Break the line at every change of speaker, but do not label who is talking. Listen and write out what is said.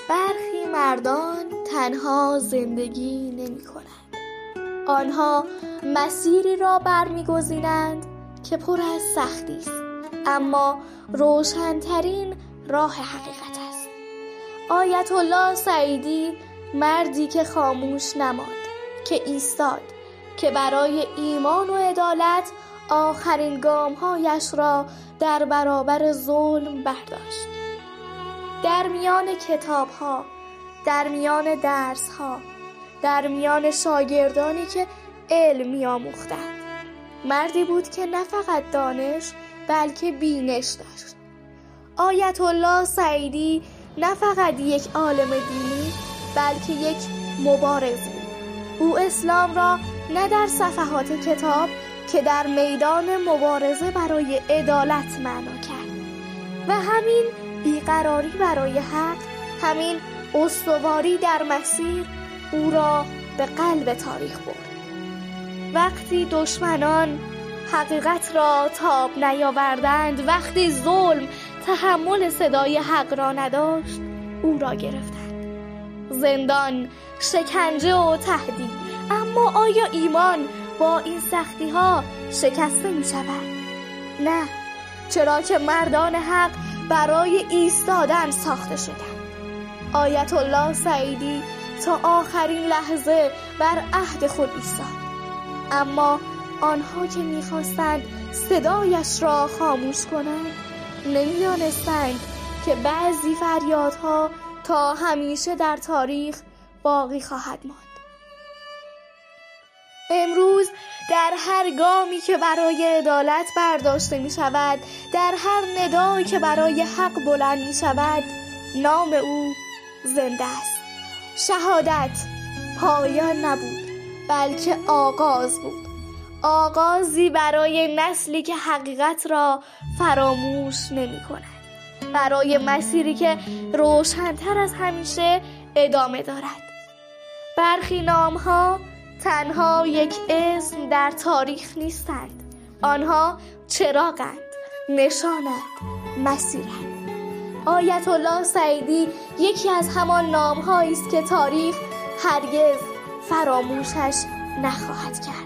برخی مردان تنها زندگی نمی کنند. آنها مسیری را برمی‌گزینند که پر از سختی است، اما روشن‌ترین راه حقیقت است. آیت الله سعیدی مردی که خاموش نماند، که ایستاد، که برای ایمان و عدالت آخرین گام‌هایش را در برابر ظلم برداشت. در میان کتاب‌ها، در میان درس‌ها، در میان شاگردانی که علم می‌آموختند، مردی بود که نه فقط دانش بلکه بینش داشت. آیت الله سعیدی نه فقط یک عالم دینی بلکه یک مبارز بود. او اسلام را نه در صفحات کتاب که در میدان مبارزه برای عدالت معنا کرد و همین بیقراری برای حق، همین استواری در مسیر او را به قلب تاریخ برد. وقتی دشمنان حقیقت را تاب نیاوردند، وقتی ظلم تحمل صدای حق را نداشت، او را گرفتند. زندان، شکنجه و تهدید. اما آیا ایمان با این سختی ها شکسته می شود؟ نه، چرا که مردان حق برای ایستادن ساخته شدند. آیت الله سعیدی تا آخرین لحظه بر عهد خود ایستاد، اما آنها که می‌خواستند صدایش را خاموش کنند نمی‌دانستند که بعضی فریادها تا همیشه در تاریخ باقی خواهد ماند. امروز در هر گامی که برای عدالت برداشته می شود، در هر ندایی که برای حق بلند می شود، نام او زنده است. شهادت پایان نبود بلکه آغاز بود، آغازی برای نسلی که حقیقت را فراموش نمی کند، برای مسیری که روشن‌تر از همیشه ادامه دارد. برخی نام‌ها تنها یک اسم در تاریخ نیستند، آنها چراغند، نشانند، مسیرند. آیت الله سعیدی یکی از همان نام‌هایی است که تاریخ هرگز فراموشش نخواهد کرد.